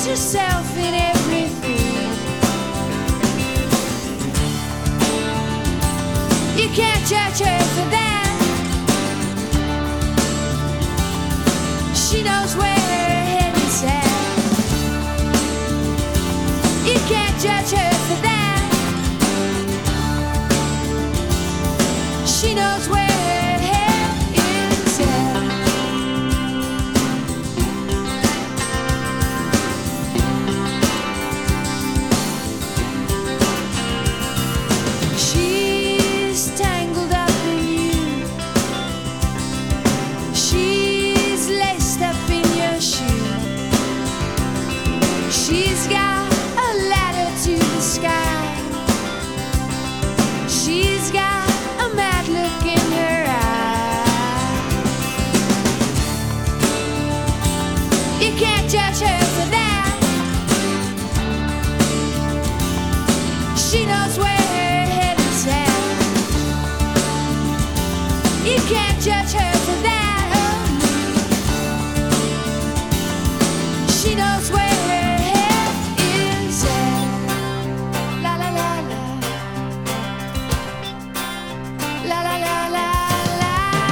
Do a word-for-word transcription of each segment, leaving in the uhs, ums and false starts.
yourself in everything. You can't judge her for that. She knows where her head is at. You can't judge her for that. She knows where her head is at. She's tangled up in you. She's laced up in your shoe. She's got a ladder to the sky. She's got a mad look in her eye. You can't judge her for that. She knows where her head is at. You can't judge her for that. Oh. She knows where her head is at. La la la la. La la la la la.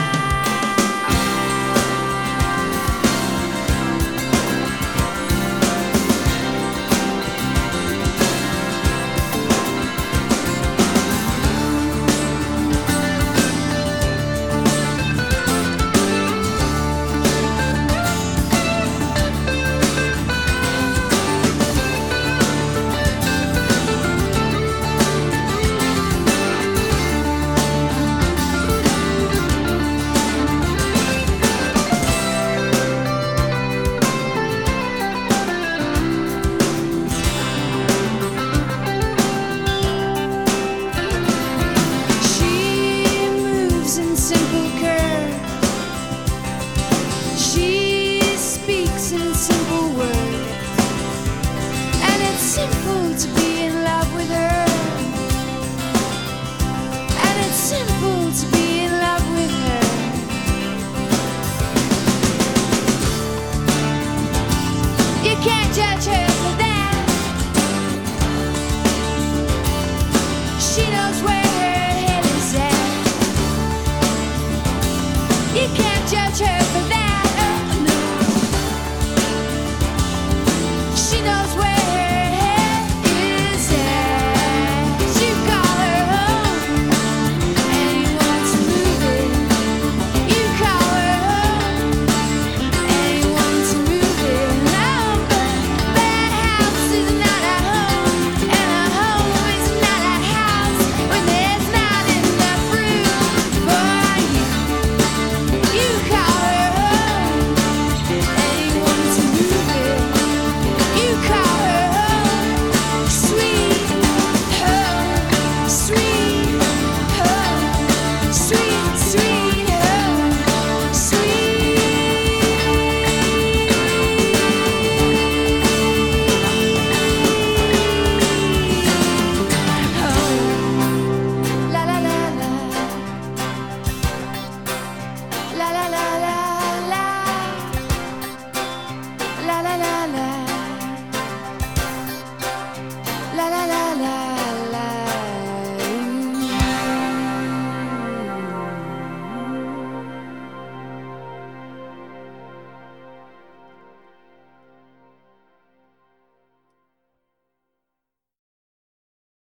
She moves in simple curves. She speaks in simple words. And it's simple to be in love with her. And it's simple to be in love with her. You can't judge her for that. She knows where her head is at. You can't judge her for